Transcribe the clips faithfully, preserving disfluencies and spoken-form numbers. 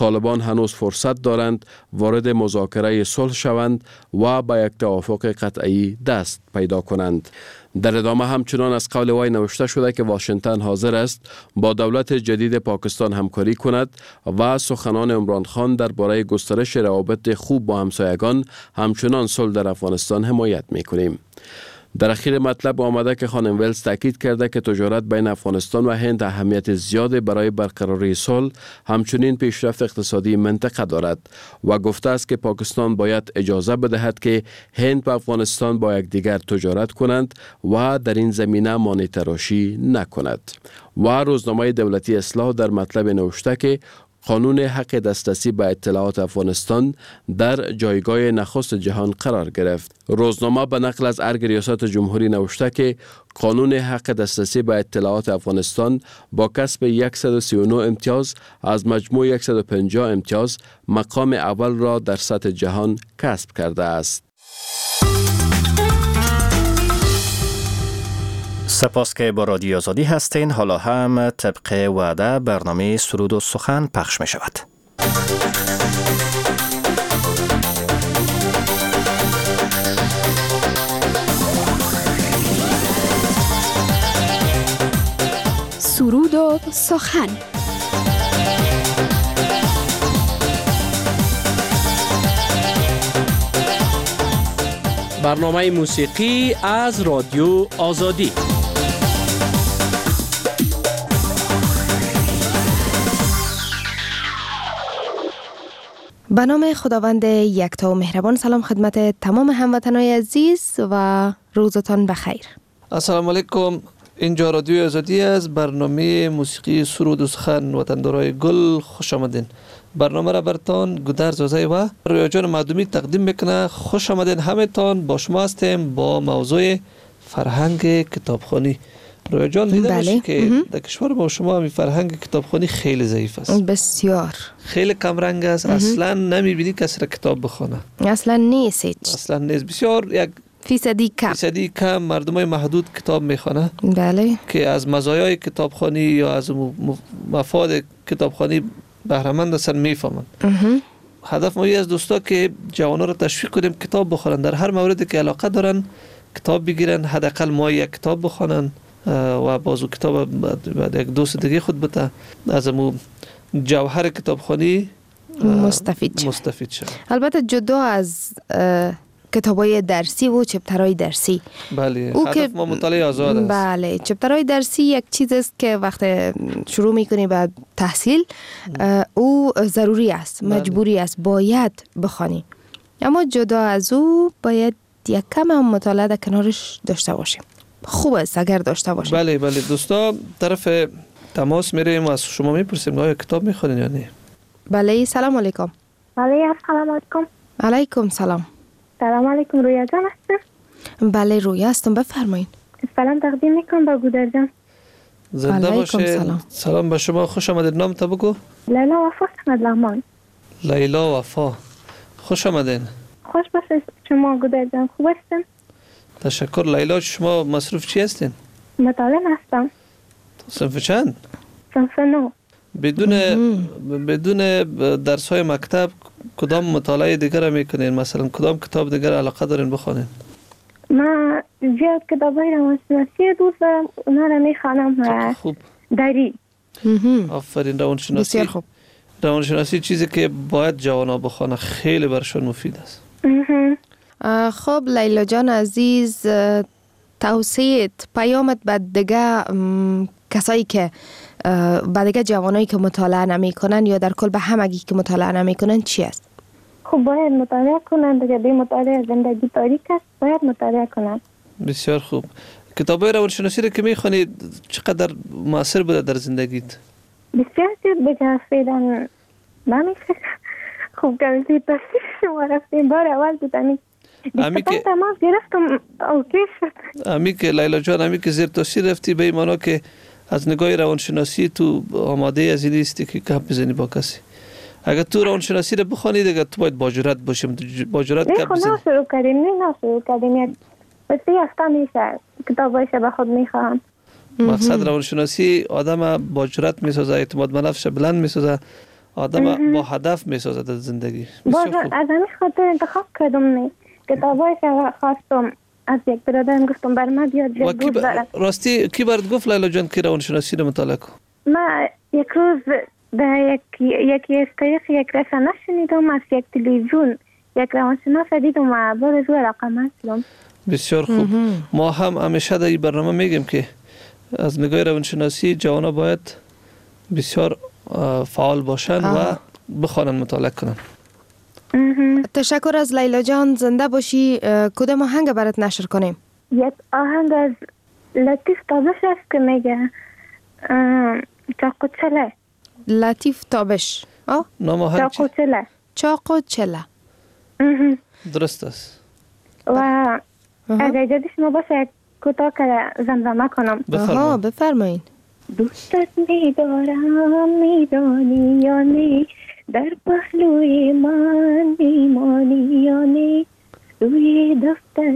طالبان هنوز فرصت دارند وارد مذاکره صلح شوند و به یک توافق قطعی دست پیدا کنند. در ادامه همچنان از قول وی نوشته شده که واشنگتن حاضر است با دولت جدید پاکستان همکاری کند و سخنان عمران خان درباره گسترش روابط خوب با همسایگان همچنان صلح در افغانستان حمایت می‌کنیم. در اخیر مطلب آمده که خانم ویلز تاکید کرده که تجارت بین افغانستان و هند اهمیت زیادی برای برقراری صلح همچنین پیشرفت اقتصادی منطقه دارد و گفته است که پاکستان باید اجازه بدهد که هند و افغانستان با یکدیگر تجارت کنند و در این زمینه مانع تراشی نکند. و روزنامه دولتی اصلاح در مطلب نوشته که قانون حق دسترسی به اطلاعات افغانستان در جایگاه نخست جهان قرار گرفت. روزنامه به نقل از ارگ ریاست جمهوری نوشته که قانون حق دسترسی به اطلاعات افغانستان با کسب صد و سی و نه امتیاز از مجموع صد و پنجاه امتیاز مقام اول را در سطح جهان کسب کرده است. سپاس که با رادیو آزادی هستین. حالا هم طبق وعده برنامه سرود و سخن پخش می شود. سرود و سخن. برنامه موسیقی از رادیو آزادی. به نام خداوند یکتا و مهربان. سلام خدمت تمام هموطنان عزیز و روزتان بخیر. السلام علیکم. اینجا رادیو آزادی از برنامه موسیقی سرود و سخن وطندارای گل خوش آمدین. برنامه را برتان گودر زوزای و رویا جان معدومی تقدیم میکنه. خوش آمدین همتان. با شما هستیم با موضوع فرهنگ کتابخوانی. رویا جان دیده بله. باشی که در کشور ما شما همین فرهنگ کتابخوانی خیلی ضعیف است، بسیار خیلی کم رنگ است. اصلا نمیبینی کسی را کتاب بخونه، اصلا نیست، اصلا نیست. بسیار یک فیصدی کم فیصدی کم مردمای محدود کتاب میخونه بله که از مزایای کتابخوانی یا از مفاد کتابخوانی بهره مند هستن میفهمن. هدف ما از دوستا که جوانا رو تشویق کنیم کتاب بخونن، در هر موردی که علاقه دارن کتاب بگیرن، حداقل ما یک کتاب بخونن و بازو کتاب بعد یک دوست دیگه خود بته از مو جوهر کتابخوانی مستفید شد. مستفید شد. البته جدا از کتابای درسی و چپترهای درسی. بله، هدف ما مطالعه آزاد است. بله، چپترهای درسی یک چیز است که وقتی شروع میکنی به تحصیل او ضروری است، مجبوری است، باید بخوانی. اما جدا از او باید یک کم هم مطالعه در کنارش داشته باشیم. خوب است اگر داشته باشیم. بله بله دوستا، طرف تماس میریم و از شما میپرسیم آیا کتاب میخونین یا نه؟ بله، سلام علیکم. بله، سلام علیکم. علیکم سلام. سلام علیکم، رویا جان هستم؟ بله رویا هستم، بفرمایید. سلام تقدیم میکنم با گودر جان. زنده باشه. سلام. سلام به شما، خوش آمدید. نام تا بگو. لیلا وفا احمد لغمان. لیلا وفا، خوش آمدین. خوش باشید شما گودر جان، خوب هستین؟ تشکر. لیلا، شما مصروف چی هستین؟ مطالعه هستم. صنف چند؟ صنف نو. بدون بدون درس های مکتب کدام مطالعه دیگر میکنین؟ مثلا کدام کتاب دیگر علاقه دارین بخونین؟ من زیاد کتابای روانشناسی دوست دارم، اونا رو میخوانم. خوب. دری. آفرین. روانشناسی بسیار خوب. روانشناسی چیزی که باید جوانا بخونه، خیلی برشون مفید است. خب لیلا جان عزیز، توصیت پیامت به دیگه کسایی که به دیگه جوانایی که مطالعه نمی کنن یا در کل به همگی که مطالعه نمی کنن چی است؟ خب باید مطالعه کنن دیگه. بی مطالعه زندگی تاریک است، باید مطالعه کنن. بسیار خوب. کتابای روانشناسی رو که میخونید چقدر مؤثر بوده در زندگیت؟ بسیار زیاد بگه فعلا نمیشه. خوب که زیر تصویر شما رفتیم بار اول بودنی امی که تماس گرفتم اوکی شد. امی که لیلا جان، امی که زیر تصویر رفتی به ایمانا که از نگاه روانشناسی تو آماده از این نیستی که گپ بزنی با کسی. اگر تو روانشناسی رو بخونید دیگه تو باید با جرأت باشی، با جرأت گپ بزنی. نه شروع کردیم، نه شروع کردیم. یک بسی هفته میشه کتابایش به خود میخوام. مقصد روانشناسی آدم با جرأت میسازه، اعتماد به نفسش بلند میسازه آدم با هدف میسازد از زندگی. باز بسیار خوب. از همین خاطر انتخاب کردم نه کتابایی که خواستم از یک برادرم گفتم بر من بیاد و کی دوست ب... دارم. راستی کی برات گفت لیلا جان که روانشناسی رو مطالعه کن؟ من یک روز در یک یکی از طریق یک رسانه شنیدم از یک تلویزیون یک روانشناس دیدم و بعد از او علاقه‌مند شدم. بسیار خوب. ما هم همیشه در این برنامه میگیم که از نگاه روانشناسی جوانا باید بسیار فعال باشن و بخوانن مطالعه کنن. تشکر از لیلا جان، زنده باشی. کدام آهنگ برات نشر کنیم؟ یک آهنگ از لطیف تابش است که میگه چاق و چله. لطیف تابش. آه؟ نام آهنگ چاق و چله. چاق و چله. درست است. و اگر اجازه شما باشه کوتاه که زمزمه کنم. آها بفرمایید. دوستت میدارم میدانی یا نه، در پهلوی من میمانی یا نه، روی دفتر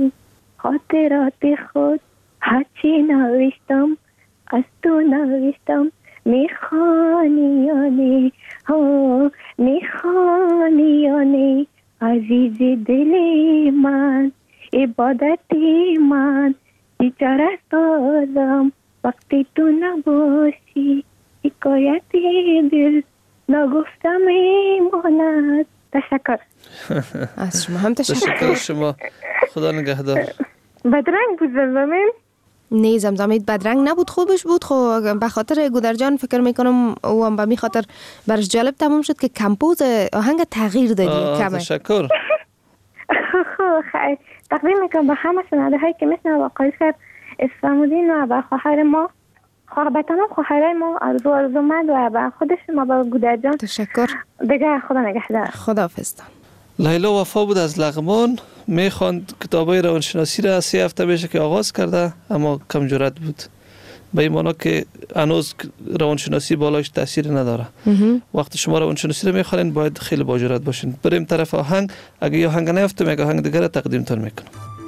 خاطرات خود هرچی نوشتم از تو نوشتم، میخوانی یا نه، ها میخوانی یا نه، عزیز دل من عبادت من بیچاره سازم وقتی تو نباشی، حکایت دل نگفتم ایمانت. تشکر. از شما هم تشکر. تشکر شما. خدا نگهدار. بدرنگ بود زمزمین؟ نه زمزمید بدرنگ نبود، خوبش بود. خب به خاطر گودرجان فکر میکنم او هم به می خاطر برش جالب تمام شد که کمپوز آهنگ تغییر دادی کمه. تشکر. خب خیلی تقدیم میکنم به همه شنونده هایی که مثل آقای صاحب اسفمودین و به خواهر ما، به تمام خواهرای ما آرزو آرزومند و به خود شما با گودرجان تشکر دیگه. خدا نگهدار. خداحافظ. لیلا وفا بود از لغمان، میخواند کتابای روانشناسی را سه هفته میشه که آغاز کرده اما کم جرأت بود، به این معنی که هنوز روانشناسی بالاش تاثیر نداره. وقتی شما روانشناسی رو میخوانید باید خیلی با جرأت باشین. بریم طرف آهنگ. اگه یه آهنگ نیفتم یک آهنگ دیگه را تقدیمتون میکنم.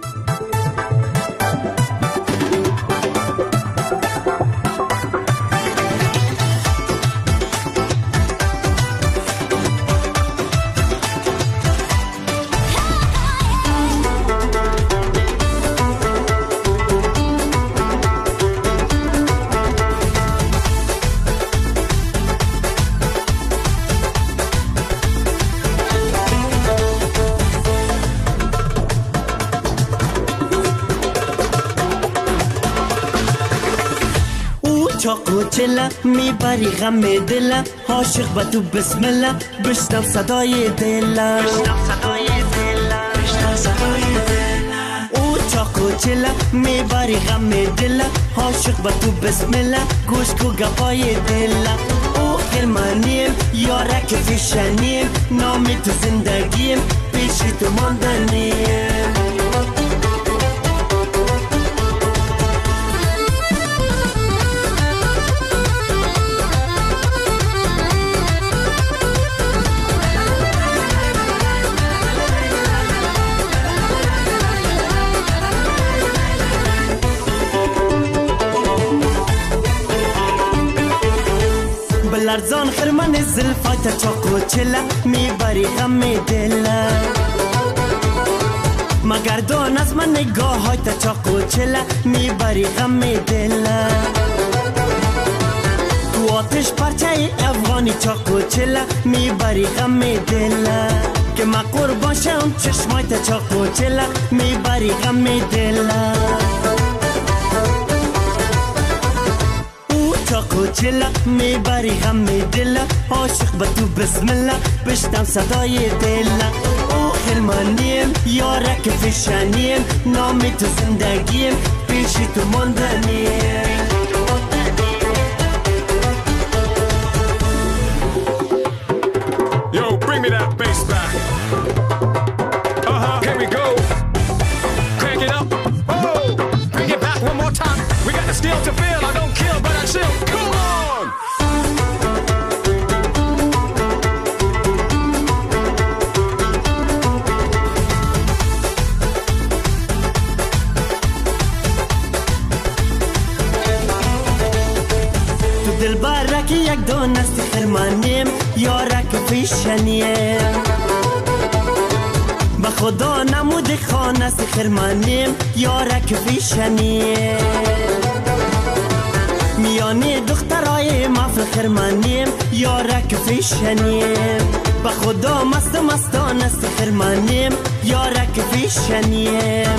چلا میبری غم دلم، عاشق با تو بسم الله، بشنو صدای دلم، بشنو صدای دلم، بشنو صدای دلم. او چاکو چلا میبری غم دلم، عاشق با تو بسم الله، گوش کو گپای دلم. او خیلمانیم یارک فیشنیم، نامی تو زندگیم پیشی تو ماندنیم. لرزان خرمن زلفات چاقو چلا میبری غم دلم، مگردان از من نگاه های تا چاقو چلا میبری غم دلم. تو آتش پرچه افغانی چاقو چلا میبری غم دلم، که ما قربان شم چشمای تا چاقو چلا میبری غم دلم. چاقو چلا میبری غم دلم، عاشق با تو بسم الله، بشنو صدای دلم. او خیلمانیم یارک فیشنیم، نامی تو زندگیم پیشی تو ماندنیم. Yo, bring me that bass back. Uh-huh, here we go. Crank it up. Oh, bring it back one more time. We got the steel to feel. I don't kill, but I chill. Come on. تو دل بارکی یک دو نستی خرمانیم، پیشنیم به خدا نمود خانه سخرمانیم یارک پیشنیم میانی دخترای ما فخرمانیم یارک پیشنیم به خدا مست مستانه سخرمانیم یارک پیشنیم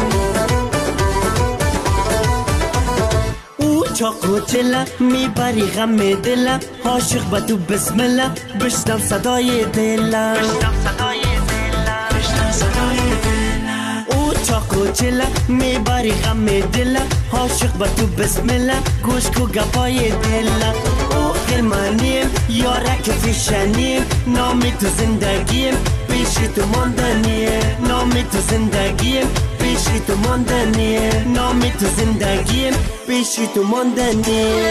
چاقو چلا میبری غم دلم عاشق به تو بسم الله بشنم صدای دلم بشنم صدای دلم بشنم صدای دلم او چاقو چلا میبری غم دلم عاشق به تو بسم الله گوش کو گپای دلم او خرمانیم یارک فیشنیم نامی تو زندگیم پیشی تو ماندنیه نامی تو زندگیم پیشی تو ماندنیه نامی تو زندگیم پیشی تو ماندنیه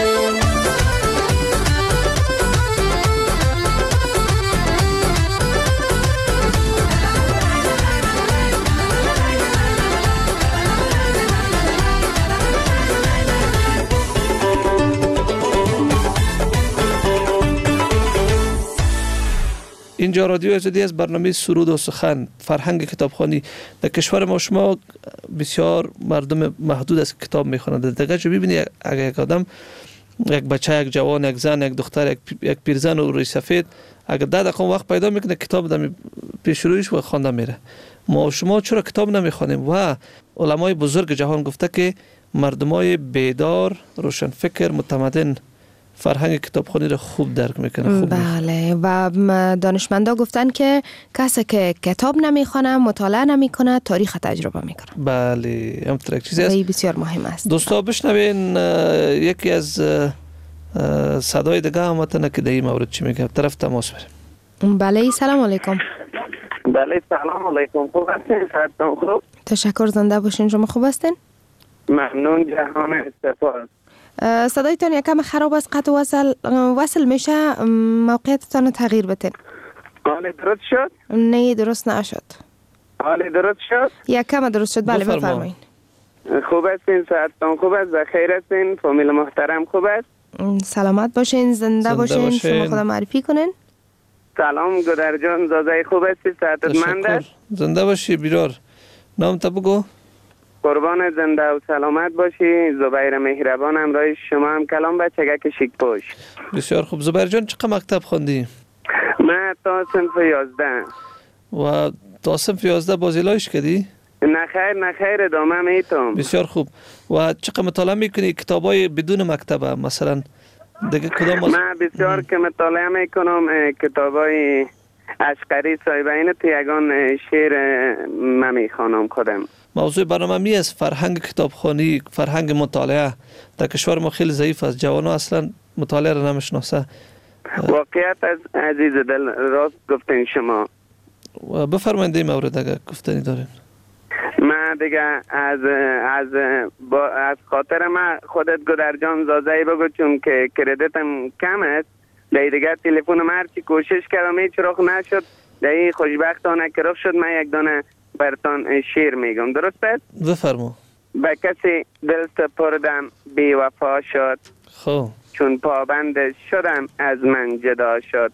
اینجا رادیو آزادی از برنامه سرود و سخن فرهنگ کتابخوانی در کشور ما. شما بسیار مردم محدود از کتاب میخوانند. دیگه جو ببینی اگه یک آدم یک بچه یک جوان یک زن یک دختر یک, یک پیرزن و روی سفید اگه ده دقیقه وقت پیدا میکنه کتاب دم پیش رویش و خوانده میره. ما شما چرا کتاب نمیخوانیم؟ و علمای بزرگ جهان گفته که مردمای بیدار روشنفکر متمدن فرهنگ کتابخوانی رو خوب درک میکنه. خوب بله و دانشمندا گفتن که کسی که کتاب نمیخونه مطالعه نمیکنه تاریخ تجربه میکنه. بله همونطور یک چیزی است بسیار مهم است. دوستا بشنوین یکی از صدای دیگه همتونه که در این مورد چی میگه. طرف تماس بریم. بله سلام علیکم. بله سلام علیکم. خوب هستین؟ صحتتون خوب؟ تشکر زنده باشین. شما خوب هستین؟ ممنون جهان استفاده. صدایتان یکم خراب است قطع وصل وصل میشه موقعیتتان تغییر بتین. حال درست شد؟ نه درست نشد. حال درست شد؟ یکم درست شد. بله بفرمایید. خوب هستین؟ صحتتون خوب است؟ بخیر هستین؟ فامیل محترم خوب است؟ سلامت باشین. زنده, زنده باشین. باشین. شما خود معرفی کنین. سلام گودر جان زاده خوب هستی؟ صحتمند است؟ زنده باشی بیرار. نام تا بگو. قربان زنده و سلامت باشی. زبیر مهربان همراه شما هم کلام بچگک شیک پوش. بسیار خوب. زبیر جان چقدر مکتب خوندی؟ من تا صنف یازده. و تا صنف یازده بازیلایش کردی؟ نخیر نخیر ادامه میتونم. بسیار خوب. و چقدر مطالعه میکنی کتابای بدون مکتبه مثلا دیگه کدام؟ من بسیار که مطالعه میکنم کتابای عشقری صاحبین تو یگان شعر من میخوانم خودم. موضوع برنامه می است فرهنگ کتابخوانی، فرهنگ مطالعه در کشور ما خیلی ضعیف است. جوانان اصلا مطالعه را نمیشناسه. واقعیت از عزیز دل راست گفتین شما. و بفرمایید این مورد اگر گفتنی دارین. من دیگه از از با از خاطر من خودت گودر جان زازه‌ای بگو چون که کردیتم کم است. دیگه تلفن من چی کوشش کردم هیچ رخ نشد. دیگه خوشبختانه که رخ شد. من یک دانه برتان شیر میگم. درست است؟ بفرما. به کسی دل سپردم بی وفا شد. خب چون پابند شدم از من جدا شد.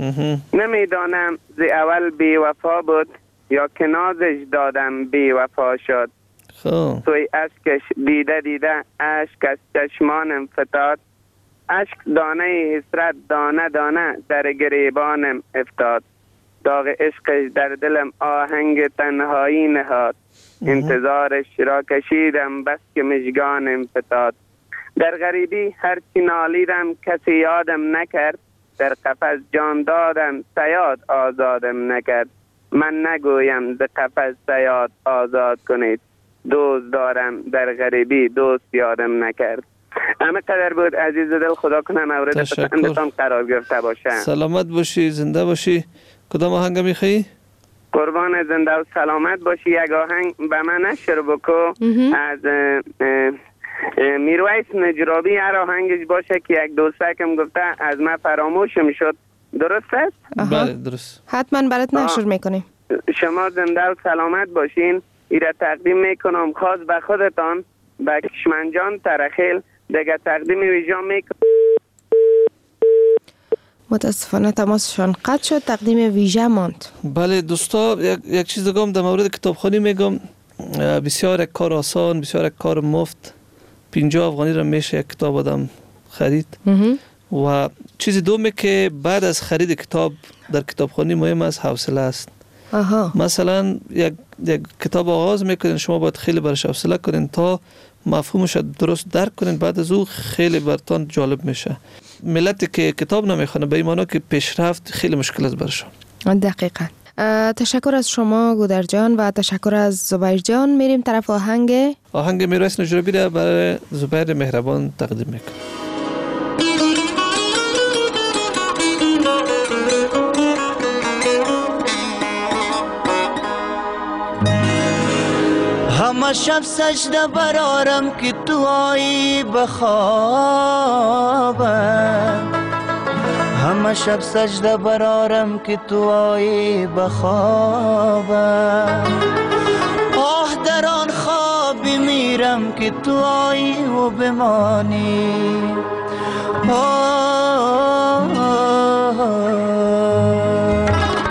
نمیدانم ز اول بی وفا بود یا که نازش دادم بی وفا شد. خب توی اشکش دیده دیده اشک از چشمانم فتاد. اشک دانه حسرت دانه دانه در گریبانم افتاد. داغ عشقش در دلم آهنگ تنهایی نهاد. انتظارش را کشیدم بس که مژگانم فتاد. در غریبی هرچی نالیدم کسی یادم نکرد. در قفس جان دادم صیاد آزادم نکرد. من نگویم ز قفس صیاد آزاد کنید. دوست دارم در غریبی دوست یادم نکرد. همه قدر بود عزیز دل. خدا کنه مورد پسندتان قرار گرفته باشه. سلامت باشی زنده باشی. کدام آهنگ میخوایی؟ قربان زنده و سلامت باشی. یک آهنگ به من نشر بکو از میرویس نجرابی. هر آهنگش باشه که یک دوستکم گفته از من فراموشم شد. درست است؟ بله درست. حتما برات نشر میکنیم. شما زنده و سلامت باشین. ایره تقدیم میکنم خاص به خودتان به کشمنجان ترخیل. دیگه تقدیم ویژان میکنم. متاسفانه تماسشان قطع شد، تقدیم ویژه ماند. بله دوستا، یک, یک چیز دیگه هم در مورد کتابخوانی میگم. بسیار یک کار آسان، بسیار یک کار مفت. پنجاه افغانی را میشه یک کتاب آدم خرید. و چیز دومی که بعد از خرید کتاب در کتابخوانی مهم است، حوصله است. آها. مثلا یک, یک کتاب آغاز میکنین، شما باید خیلی برش حوصله کنین تا مفهومش درست درک کنین، بعد از او خیلی برتان جالب میشه. ملتی که کتاب نمیخونه به این معنی که پیشرفت خیلی مشکل است برشون. دقیقاً. تشکر از شما گودر جان و تشکر از زبیر جان. میریم طرف آهنگ آهنگ میراث نجرابی را برای زبیر مهربان تقدیم میکنم. همه شب سجده برارم که تو آیی بخوابم، همه شب سجده برارم که تو آیی بخوابم. آه در آن خوابی میرم که تو آیی و بمانی. آه آه آه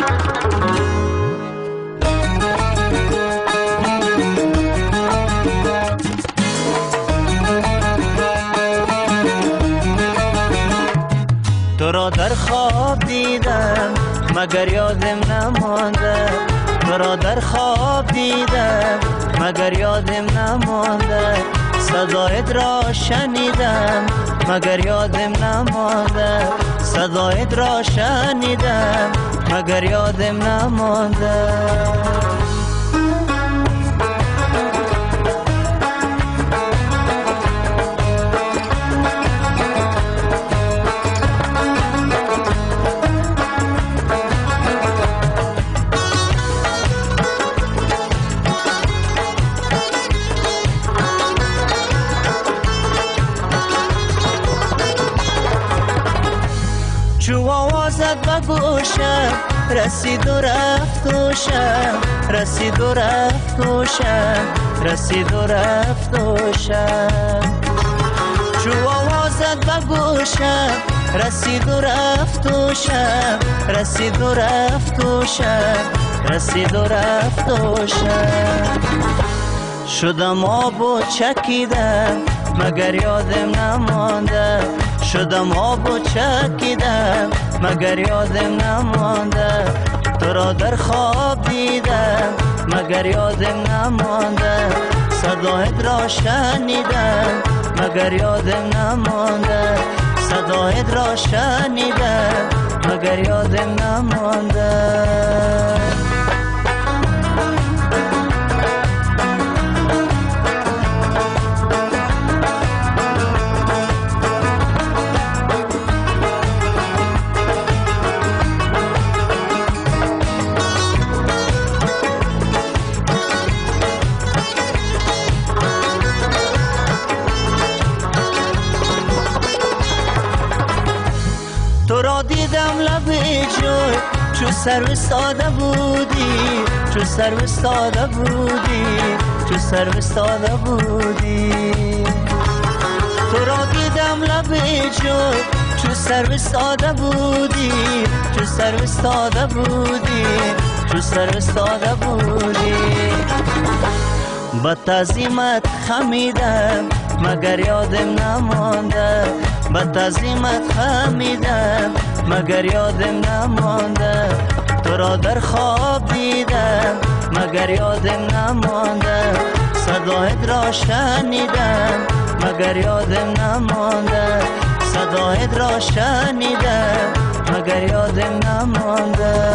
تو را در خواب دیدم مگر یادم نمانده، تو را در خواب دیدم مگر یادم نمانده. صدایت را شنیدم مگر یادم نمانده، صدایت را شنیدم مگر یادم نمانده. چو آوازت بگوشم رسید و رفت و شم، رسید و رفت و شم، رسید و رفت و شم. چو آوازت بگوشم رسید و رفت و شم، رسید و رفت و شم، رسید و رفت و شم. شدم آب و چکیدم مگر یادم نمانده، شدم آب و چکیدم مگر یادم نمانده. تو را در خواب دیدم مگر یادم نمانده، صدایت را شنیدم مگر یادم نمانده، صدایت را شنیدم مگر یادم نمانده. تو را دیدم لب جوی چو سرو ساده بودی، چو سرو ساده بودی، چو سرو ساده بودی. تو را دیدم لب جوی چو سرو ساده بودی، چو سرو ساده بودی، چو سرو ساده بودی. با تعظیمت خمیدم مگر یادم نمانده، با تعظیمت خمیدم مگر یادم نمانده. تو را در خواب دیدم مگر یادم نمانده، صدایت را شنیدم مگر یادم نمانده، صدایت را شنیدم مگر یادم نمانده.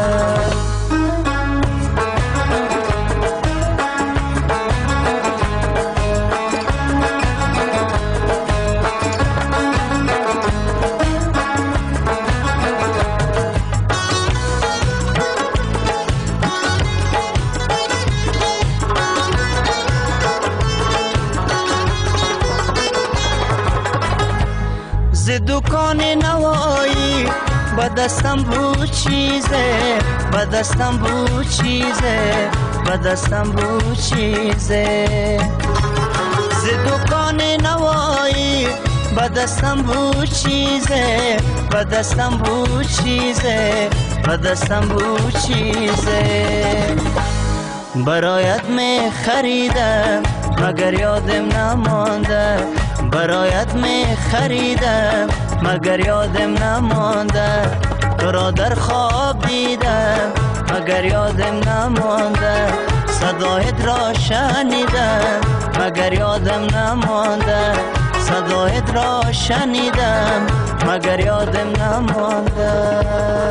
ز دکان نوایی با دستم بود چیزه، با دستم بود چیزه، با دستم بود چیزه. ز دکان نوایی به دستم بود چیزه به دستم بود چیزه به دستم بود چیزه برایت می خریدم مگر یادم نمانده برایت می خریدم مگر یادم نمانده تو را در خواب دیدم مگر یادم نمانده صدایت را شنیدم مگر یادم نمانده صدایت را شنیدم مگر یادم نمانده.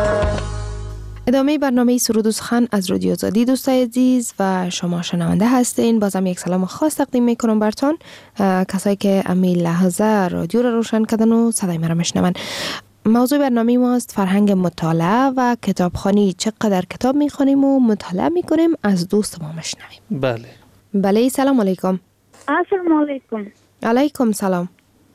ادامه برنامه سرود و سخن از رادیو آزادی دوستای عزیز و شما شنونده هستین. بازم یک سلام خاص تقدیم میکنم برتون، کسایی که امی لحظه رادیو رو روشن کردن و صدای مرا میشنون. موضوع برنامه ماست فرهنگ مطالعه و کتابخوانی. چقدر کتاب میخونیم و مطالعه میکنیم از دوست ما میشنویم. بله بله سلام علیکم. السلام علیکم. علیکم سلام.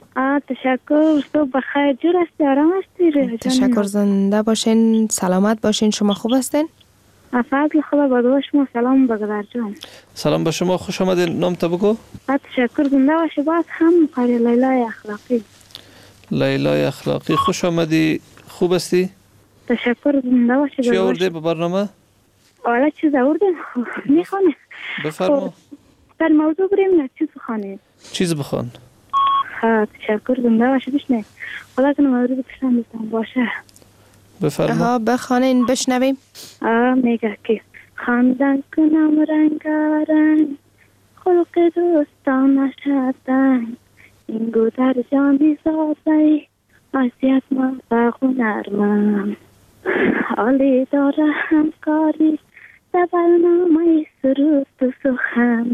تشکر. صبح بخیر. جور هستی؟ آرام هستی؟ تشکر. زنده باشین، سلامت باشین. شما خوب هستین؟ فضل خدا با دعا شما. سلام بگذار جان. سلام به شما، خوش آمدین. نام تا بگو. تشکر. زنده باشی. باز هم قاری لیلای اخلاقی. لیلای اخلاقی، خوش آمدی. خوب هستی؟ تشکر. زنده باشی. چی آورده به برنامه؟ حالا چیز آوردیم میخوانه. بفرما. در موضوع بریم یا چیز بخوانه؟ چیز بخوان. ها تشکر. زنده باشی. بشنه خدا کنه موضوع بکشن بستان باشه. بفرما. ها بخوانین بشنویم. آه میگه که خواندن کنم رنگارنگ خلق دوستان نشدن این گو در جانی زاده عصیت من و هنرمند حالی داره همکاری در برنامه سرود و سخن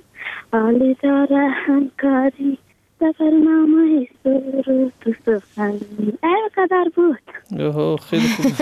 حالی داره همکاری در برنامه سرود و سخن. ای قدر بود. اوه خیلی خوب.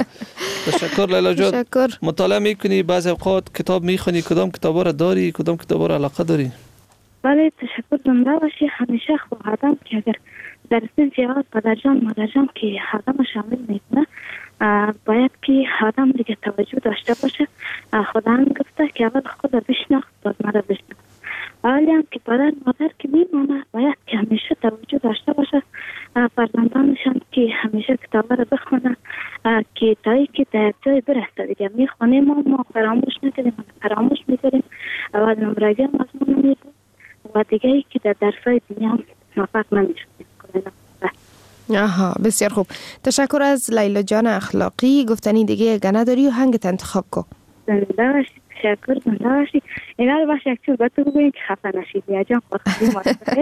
تشکر لیلا جان. تشکر. مطالعه میکنی بعضی اوقات کتاب میخونی، کدام کتابا را داری، کدام کتابا را علاقه داری؟ بله تشکر. زنده باشی. همیشه خواهدم که اگر در صنف یاد پدر جان مادر جان که آدم شامل میکنه باید که آدم دیگه توجه داشته باشه. خدا هم گفته که اول خود بشناخت بعد مرا بشناخت. حالی هم که پدر مادر که میمانه باید که همیشه توجه داشته باشه فرزندانشان که همیشه کتاب را بخونه که تایی که در جای برسته دیگه میخونه. ما ما فراموش نکنیم، فراموش میکنیم و نمرگی مضمون میدیم و دیگه ای که در درسای دنیا موفق نمیشونیم. آها بسیار خوب. تشکر از لیلا جان اخلاقی. گفتنی دیگه اگه نداری و هنگت انتخاب کن. زنده باشی. تشکر. زنده باشی. اینا رو باشه یک چیز باید تو بگوین که خفه نشید یا جان خواهدی ماسته.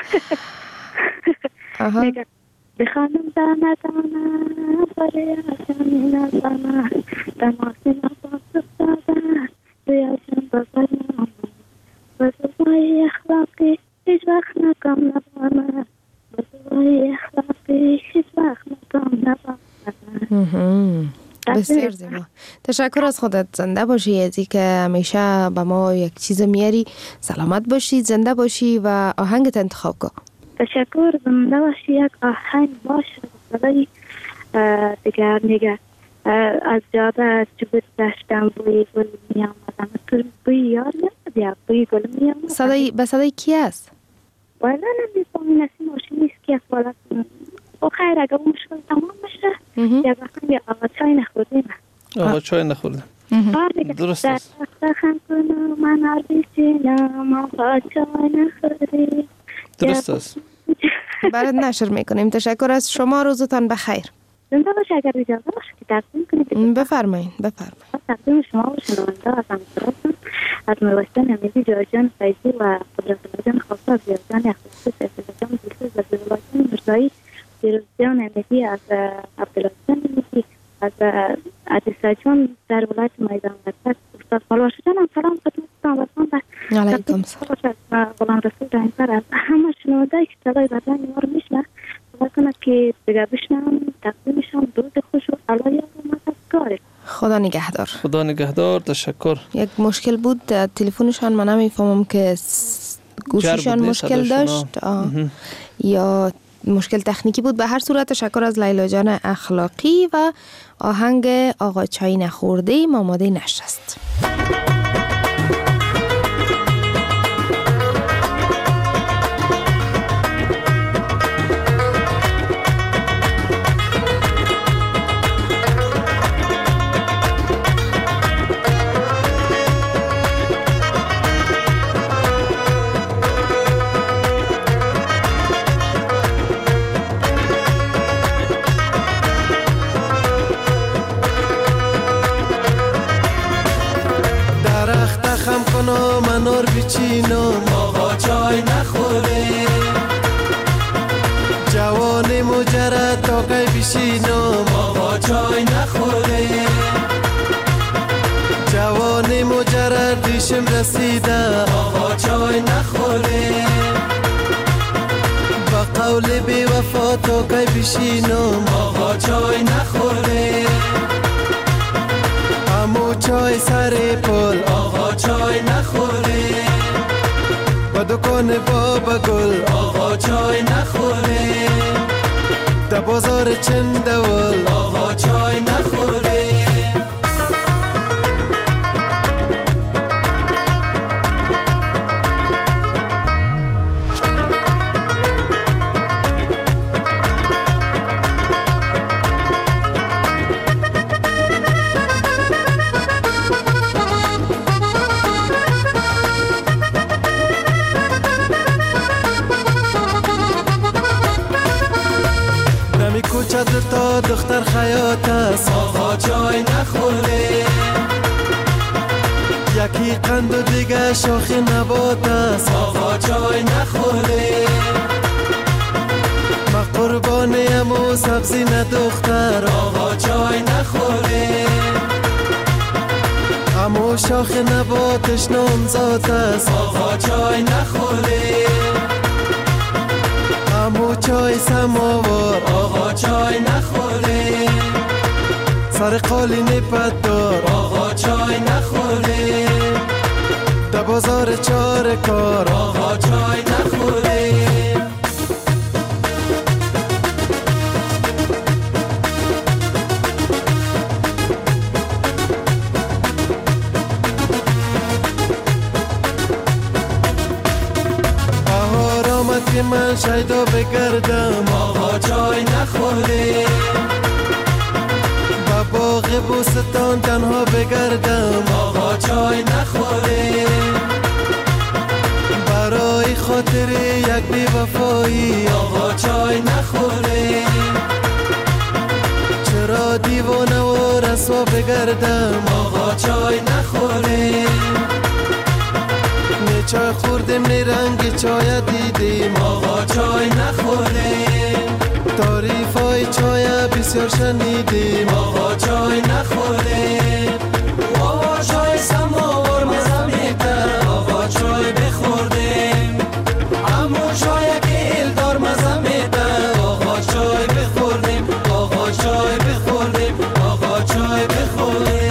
میگه بخانم دانه دانه باره آشانی نزانه دماسی نباس افتادن ریاشن بزر نامه بزرگای اخلاقی هیچ وقت نکام نبانه بزرگای اخلاقی هیچ وقت نکام نبانه. بسیار زیبا. تشکر از خودت. زنده باشی. ازی که همیشه به ما یک چیز میاری. سلامت باشی، زنده باشی و آهنگت انتخاب کن. تشکر. زنده باشی. یک آهنگ باشه صدای دیگر میگه از جاده چوبت داشتم بوی گل می آمدم. تو بوی یار نمید یا بوی گل می آمدم. صدای به صدای کی است؟ بالا نمیفهمی. نسی ماشین نیست که بالا و خیر اگه اون مشکل تمام بشه یا بخون یا آقا چای نخوردیم. آقا چای نخوردیم. درست است. دخم کنم من عربی چینم آقا چای نخوردیم. درست است. برات نشر میکنیم. تشکر از شما. روزتان بخیر. زنده باشه. اگر اجازه باشه که تقدیم کنید. بفرمایید بفرمایید. تقدیم شما و شنونده از همکارتون از موسطن امیدی جایجان فیضی و قدرت جان خواسته زیادجان اخلاقی سیفزجان دلسوز و زیباجان مرزایی دیروزجان امیدی از عبدالعزیزان امیدی از عدیسه جان در ولایت میدان وطن استاد فالوشه جان هم سلام خدمتتان بسان و علیکم سلام. غلام رسول رحمتر از همه شنونده که صدای بدن ما رو میشنه خدا کنه که دیگه بشنم تقدیمشان درود خوش و علای و مددگاره. خدا نگهدار. خدا نگهدار. تشکر. یک مشکل بود تلفنشان، من نمیفهمم که گوشیشان مشکل داشت یا مشکل تکنیکی بود. به هر صورت تشکر از لیلا جان اخلاقی و آهنگ آقا چای نخورده ایم آماده نشر است. جوانا منار بچینم آقا چای نخوره جوان مجرد تا کی بشینم آقا چای نخوره جوان مجرد دیشم رسیده آقا چای نخوره با قول بی وفا تا کی بشینم آقا چای نخوره امو چای سر پل آقا چای نخوره با دکان بابا گل آقا چای نخوره در بازار چندول آقا چای نخوره کوچت تا دختر خیاط است آقا چای نخوره یکی قند و دیگه شاخ نبات است آقا چای نخوره ما قربانیم و سبزی ندختر آقا چای نخوره امو شاخ نباتش نامزاد است آقا چای نخوره امو چای سماوار آقا چای نخوره سر قالین پدار آقا چای نخوره در بازار چار کار آقا چای نخوره که من شیدا بگردم آقا چای نخوره با باغ بوستان تنها بگردم آقا چای نخوره برای خاطر یک بی وفایی آقا چای نخوره چرا دیوانه و رسوا بگردم آقا چای نخوره چای خوردیم نی رنگ چای دیدیم آقا چای نخوره تعریف های چای بسیار شنیدیم آقا چای نخوره آقا چای سماور مزه میده آقا چای بخوردیم امو چای که الدار مزه میده آقا چای بخوردیم آقا چای بخوردیم آقا چای بخوردیم.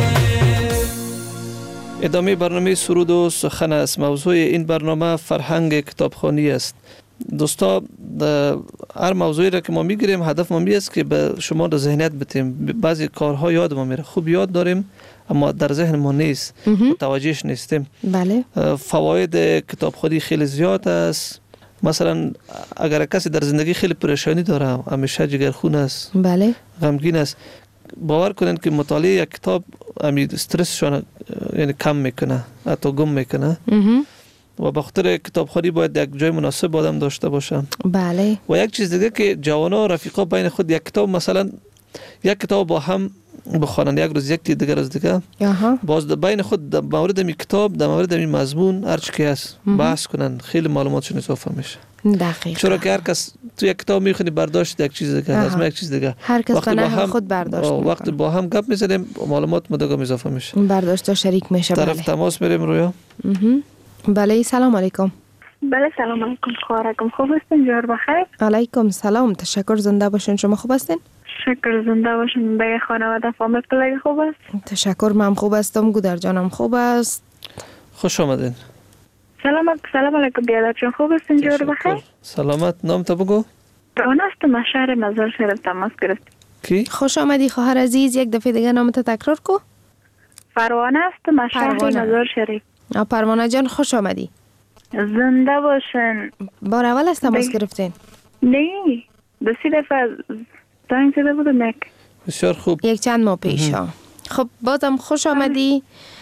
ادامه برنامه سرود و سخن است. موضوع این برنامه فرهنگ کتابخوانی است. دوستا هر موضوعی را که ما میگیریم هدف ما می است که به شما در ذهنیت بتیم. بعضی کارها یاد ما میره، خوب یاد داریم اما در ذهن ما نیست، متوجهش نیستیم. بله. فواید کتابخوانی خیلی زیاد است. مثلا اگر کسی در زندگی خیلی پریشانی داره، همیشه جگرخون است، بله، غمگین است، باور کنین که مطالعه یک کتاب امید استرسشون یعنی کم میکنه، حتی گم میکنه. و به خاطر کتابخوانی باید یک جای مناسب آدم داشته باشه. بله. و یک چیز دیگه که جوانا و رفیقا بین خود یک کتاب مثلا یک کتاب با هم بخوانند، یک روز یک دیگه روز دیگه، باز بین خود در مورد می کتاب در مورد می مضمون هر چی که هست بحث کنن، خیلی معلوماتشون اضافه میشه. دقیقاً. چرا که هر کس تو یک کتاب میخونی برداشت یک چیز دیگه، از یک چیز دیگه، هر کس به نحو خود برداشت میکنه. وقتی با هم گپ میزنیم معلومات مدام اضافه میشه، برداشت شریک میشه. طرف بله. تماس میریم رویا. بله، سلام علیکم. بله سلام علیکم، خواهرکم خوب هستین؟ جور بخیر. علیکم سلام، تشکر، زنده باشین. شما خوب هستین؟ شکر، زنده باشین. به خانواده فامیل پلگ خوب است؟ تشکر، من خوب هستم. گودر جانم خوب است. خوش آمدین. سلام سلام علیکم بیادر جان، خوب هستین؟ جور بخیر. سلامت. نام تا بگو. روان هستم، از شهر مزار شریف تماس گرفت. کی؟ خوش آمدی خواهر عزیز. یک دفعه دیگه نامت تکرار کو. پروانه هستم، از شهر مزار شریف. پروانه جان خوش آمدی. زنده باشن. بار اول است تماس گرفتین؟ نه، دو سی دفعه زنگ زده بودم. یک بسیار خوب. یک چند ماه پیش ها. خب بازم خوش آمدی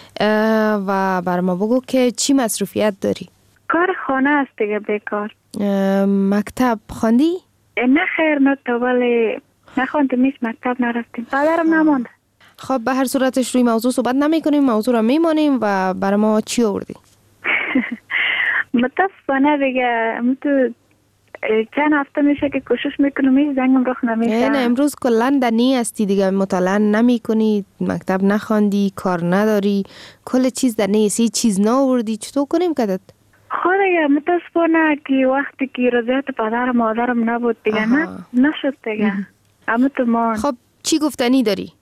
و بر ما بگو که چی مصروفیت داری؟ کار خانه است دیگه، بیکار. مکتب خواندی؟ نه خیر، نه تا ولی نخواندم، میش مکتب نرفتیم، پدرم نمانده. خب به هر صورتش روی موضوع صحبت نمی کنیم، موضوع را میمانیم. و برای ما چی آوردی؟ متاسفانه دیگه تو چند هفته میشه که کوشش میکنم هیچ زنگم رخ نمیشه. نه امروز کلا در نی هستی دیگه، مطالعه نمی کنی، مکتب نخواندی، کار نداری، کل چیز در نی هستی، چیز ناوردی، چطور کنیم کدت؟ خود دیگه متاسفانه که وقتی که رضایت پدر و مادرم نبود دیگه نه نشد دیگه. اما تو ما خب چی گفتنی داری؟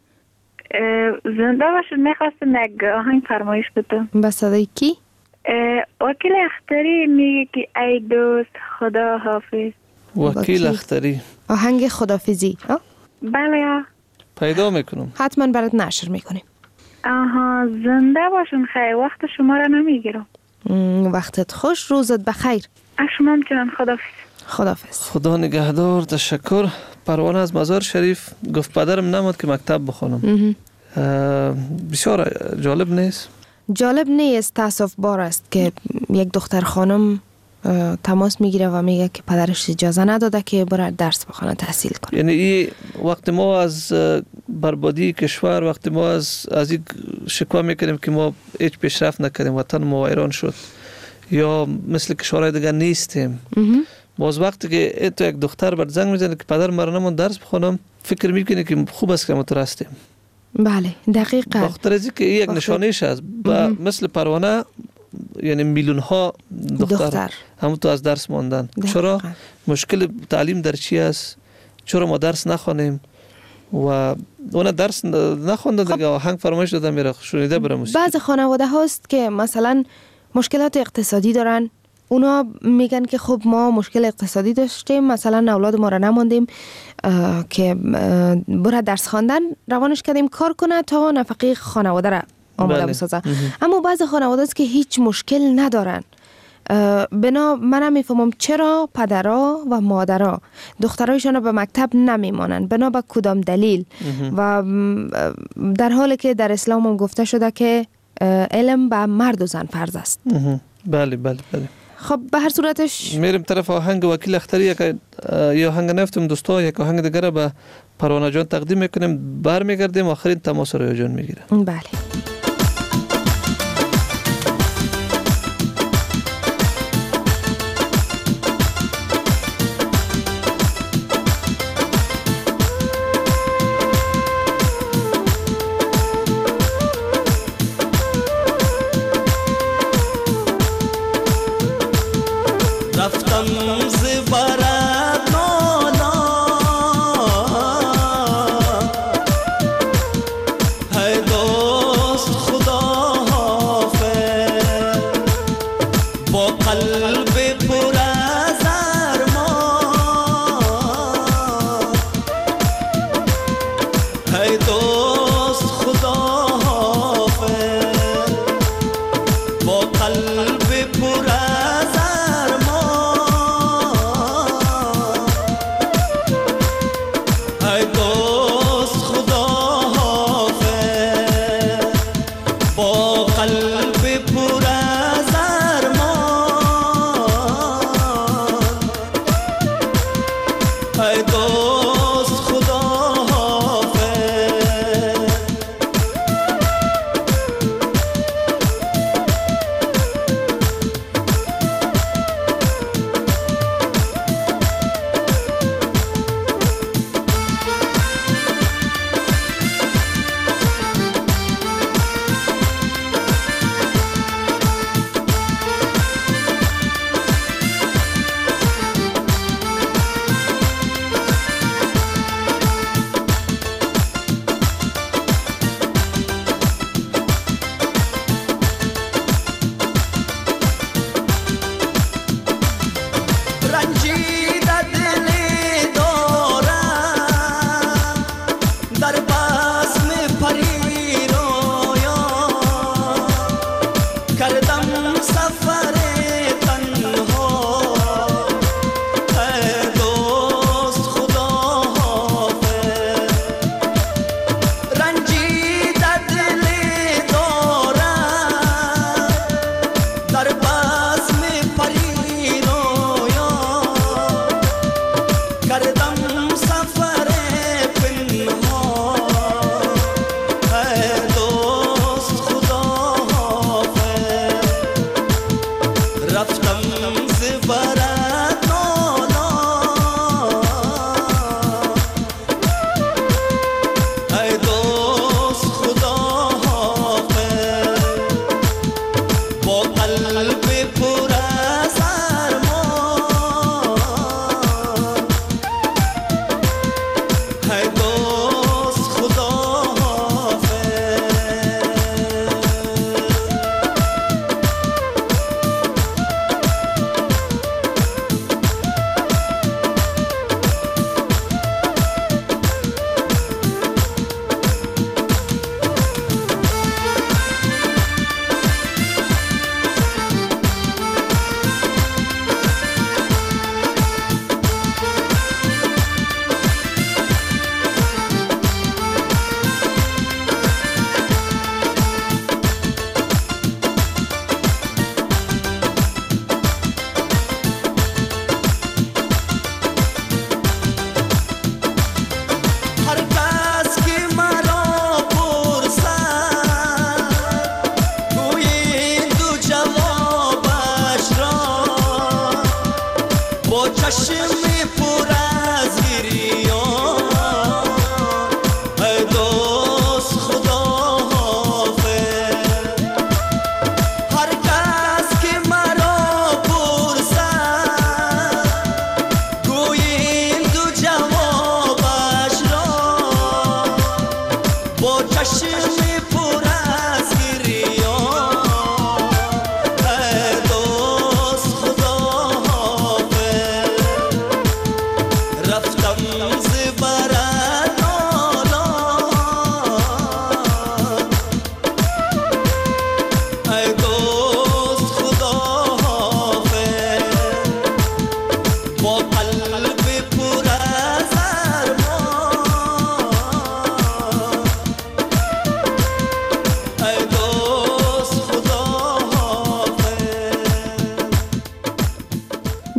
زنده باشون میخواستم یک آهنگ فرمایش بدم. به صدای کی؟ وکیل اختری میگه که ای دوست خدا حافظ. وکیل اختری آهنگ خدافزی. بله پیدا میکنم، حتما برات نشر میکنیم. آها زنده باشون، خیلی وقت شما را نمیگیرم. وقتت خوش، روزت بخیر. شما همچنان خدافظ. خدافظ. خدا نگهدار. تشکر. پروانه از مزار شریف گفت پدرم نمود که مکتب بخونم. بسیار جالب نیست؟ جالب نیست، تاسف بار است که یک دختر خانم تماس میگیره و میگه که پدرش اجازه نداده که بره درس بخونه، تحصیل کنه. یعنی این وقت ما از بربادی کشور، وقت ما از از این شکوه میکنیم که ما هیچ پیشرفت نکردیم، وطن ما ویران شد یا مثل کشورهای دیگه نیستیم. باز وقتی که تو یک دختر بر زنگ میزنه که پدر مرا نمون درس بخونم، فکر میکنی که خوب است که ما تو هستیم. بله دقیقاً. بخاطر از اینکه یک نشانهش است. مثل پروانه یعنی میلیون ها دختر, دختر. همون تو از درس ماندن. دقیقا. چرا؟ مشکل تعلیم در چی است؟ چرا ما درس نخوانیم؟ و اون درس نخونده دیگه، آهنگ فرمایش داده میره شنیده بره موسیقی. بعض خانواده هاست که مثلا مشکلات اقتصادی دارن، اونا میگن که خب ما مشکل اقتصادی داشتیم، مثلا اولاد ما را نماندیم که بره درس خواندن، روانش کردیم کار کنه تا نفقه خانواده را آماده بسازه. اما بعض خانواده است که هیچ مشکل ندارن. بنا من میفهمم چرا پدرها و مادرها دخترایشان به مکتب نمیمانند، بنا به کدام دلیل. و در حالی که در اسلام هم گفته شده که علم به مرد و زن فرض است. بله بله بله. خب به هر صورتش میریم طرف آهنگ وکیل اختری. یک یا آهنگ نفتم دوستا، یک آهنگ دیگه به پروانه جان تقدیم میکنیم، برمیگردیم آخرین تماس رو جان میگیره. بله. دوست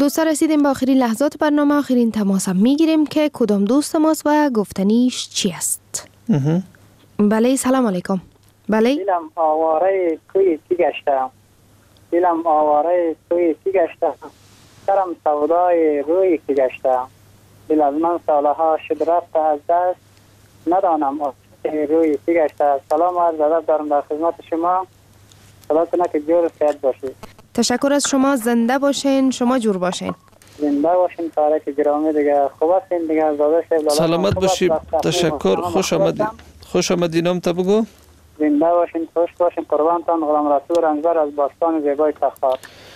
دوستا رسیدیم به آخرین لحظات برنامه. آخرین تماس هم میگیریم که کدام دوست ماست و گفتنیش چی است. بله سلام علیکم. بله دیلم آواره کوی چی گشتم، دیلم آواره کوی چی گشتم، سرم سودای روی چی گشتم، دل از من سالها شد رفت از دست، ندانم روی چی گشته. سلام و عرض ادب دارم در خدمت شما. خدا کنه که جور صحت باشید. تشکر از شما. زنده باشین. شما جور باشین. زنده باشین. تارک گرامی دیگه خوب هستین دیگه. زاده شب سلامت باشید. تشکر. خوش آمدید. خوش آمدید. نام تا بگو. زنده باشین. خوش باشین. قربانتان. غلام رسول رنجبر از باستان زیبای تخار.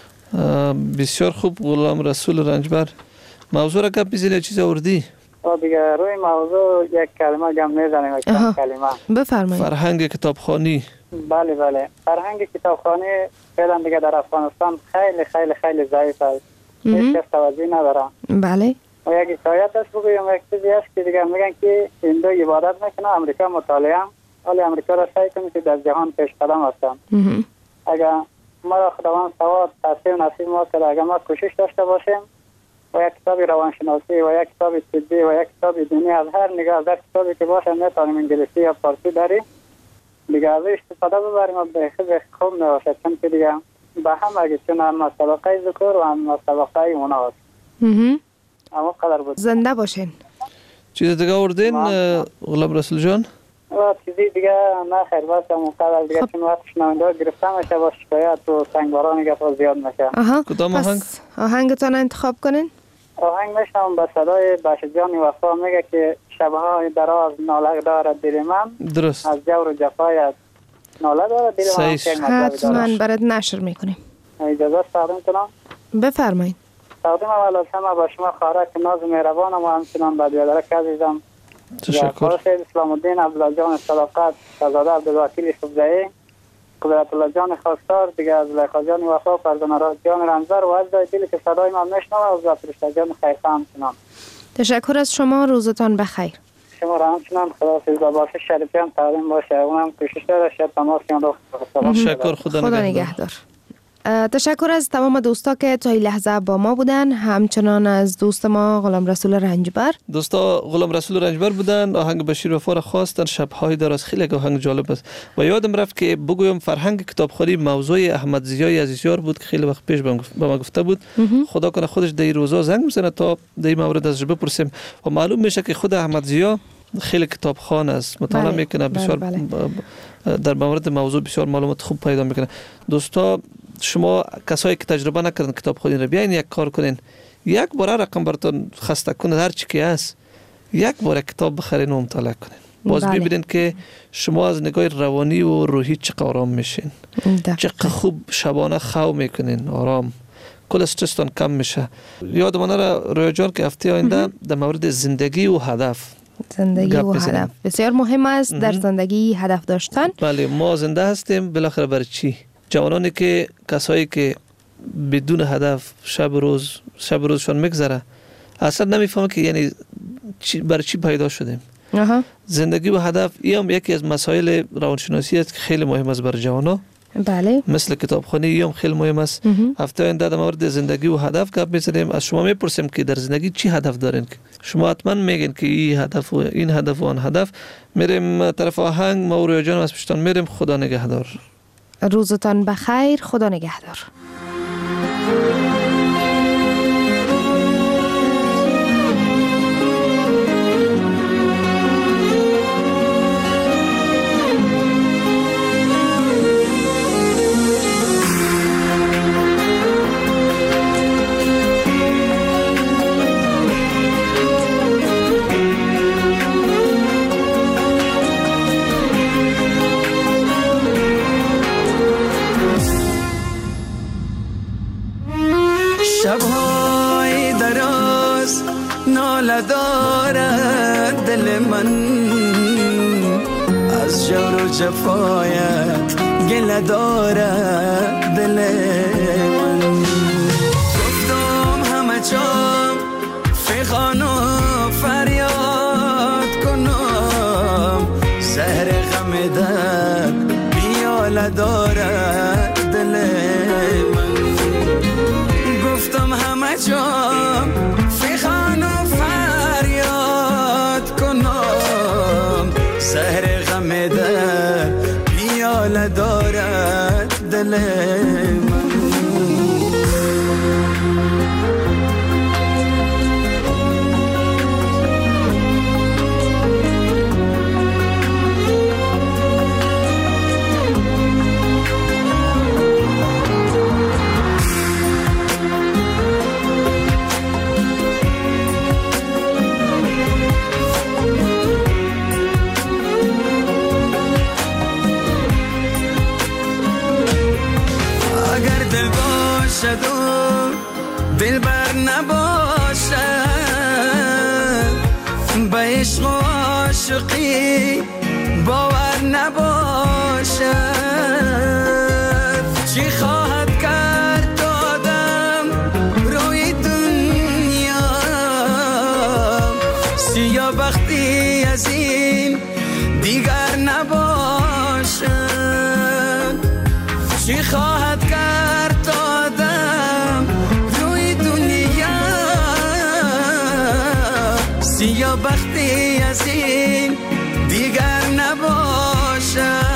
بسیار خوب غلام رسول رنجبر. موضوع را گپ بزنید. چیز آوردی؟ دیگه روی موضوع یک کلمه گم میزنیم. یک کلمه بفرمایید. فرهنگ کتابخوانی. بله بله. فرهنگ کتابخوانی فعلا دیگه در افغانستان خیلی خیلی خیلی ضعیف است. هیچ کس توجه نداره. بله. و یک حکایت است بگویم. یک چیزی است که دیگه میگن که هندو عبادت میکنه، امریکا مطالعه، ولی امریکا را سعی کنه که در جهان پیش قدم هستن. اگر ما را خداوند سواد تحصیل نصیب ما کرده، اگر ما کوشش داشته باشیم و یک کتاب روانشناسی و یک کتاب طبی و یک کتاب دینی از هر نگاه در کتابی که باشه میتونیم انگلیسی یا فارسی داری دیگه از استفاده ببریم و به خیلی خوب نباشد، چون که دیگه به هم اگه چون هم مسابقه ذکر و هم مسابقه اونا هست. اما قدر بود. زنده باشین. چیز دیگه آوردین غلام رسول جان؟ و چیزی دیگه نه خیر بس هم قدر دیگه چون وقت شنونده گرفته میشه با شکایت و سنگباران گفت زیاد میشه. کدام آهنگ؟ آهنگتان انتخاب کنین؟ آهنگ میشم به صدای باشجان وفا میگه که شبهای دراز ناله دارد دل من. درست. از جور و جفایت ناله دارد دل من. حتما برات نشر میکنیم. اجازه تقدیم کنم؟ بفرمایید. تقدیم اول از همه با شما خواهرک ناز مهربانم و همچنان با دیادرک عزیزم. تشکر. سید اسلام الدین عبدالله جان صداقت، شهزاده عبدالوکیل یوسفزئی، قدرت الله جان خواستار، دیگه از زلیخا جان وفا، فرزانه راز جان رنجبر و از دلی که صدای من میشنوه و فرشته جان خیرخواه همچنان. تشکر از شما. روزتان بخیر. شما را همچنان خدا سیزده باشه. شریفی هم تقدیم باشه. اونم کوشش داره شاید تماس کنم رو. تشکر. خدا, خدا نگهدار. تشکر از تمام دوستا که تا این لحظه با ما بودن، همچنان از دوست ما غلام رسول رنجبر. دوستا غلام رسول رنجبر بودن، آهنگ بشیر وفا را خواستن. شب‌های دراز خیلی آهنگ جالب است و یادم رفت که بگویم فرهنگ کتابخوانی موضوع احمد ضیای عزیزیار بود که خیلی وقت پیش به ما گفته بود. خدا کنه خودش در این روزا زنگ بزنه تا در این مورد ازش بپرسیم و معلوم میشه که خود احمد ضیا خیلی کتابخوان است، مطالعه میکنه، بسیار بله بله. در مورد موضوع بسیار معلومات خوب پیدا میکنه. دوستا شما کسایی که تجربه نکردن کتابخوانی رو بیاین یک کار کنین، یک بار رقم براتون خسته کنه هر چی که هست، یک بار کتاب بخرین و مطالعه کنین. باز بله. ببینین که شما از نگاه روانی و روحی چقدر آرام میشین، چقدر خوب شبانه خواب میکنین، آرام، کل استرستون کم میشه. یاد من را رویا جان که هفته آینده در مورد زندگی و هدف زندگی و هدف بسیار مهم است. در زندگی هدف داشتن. بله ما زنده هستیم بالاخره برای چی؟ جوانانی که کسایی که بدون هدف شب روز شب روزشون میگذره اصلا نمیفهمه که یعنی چی برای چی پیدا شدیم. اها. زندگی و هدف این یکی از مسائل روانشناسی است که خیلی مهم است برای جوانا. بله. مثل کتابخوانی هم خیلی مهم است. هفته آینده در مورد زندگی و هدف گپ میزنیم. از شما میپرسیم که در زندگی چی هدف دارین؟ شما حتما میگین که این هدف و این هدف و آن هدف. میریم طرف آهنگ. ما و رویا جان از پشتان میریم. خدا نگهدار. روزتان بخیر. خدا نگهدار. شب‌های دراز ناله دارد دل من از جور و جفایت گله دارد دل من گفتم همه جا فغان و فریاد کنم زهر غم در بیاله دارد دل من گفتم همه جا بیاله دارد دل من. دل بر نباشد به عشق و عاشقی باور نباشد، چی خواهد کرد آدم روی دنیا سیاه بختی از این دیگر نباشد، چی خواهد کرد آدم روی دنیا سیاه بختی از این دیگر نباشد.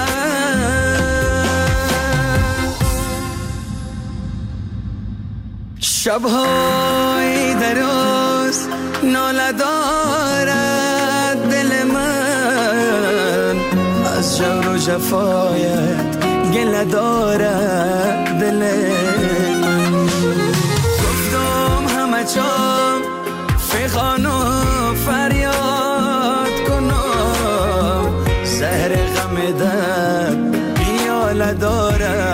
شبهای دراز ناله دارد دل من، از جور و جفایت گله دارد دل من. گفتم همه جام فغان و فریاد کنم، زهر غم در بیاله دارد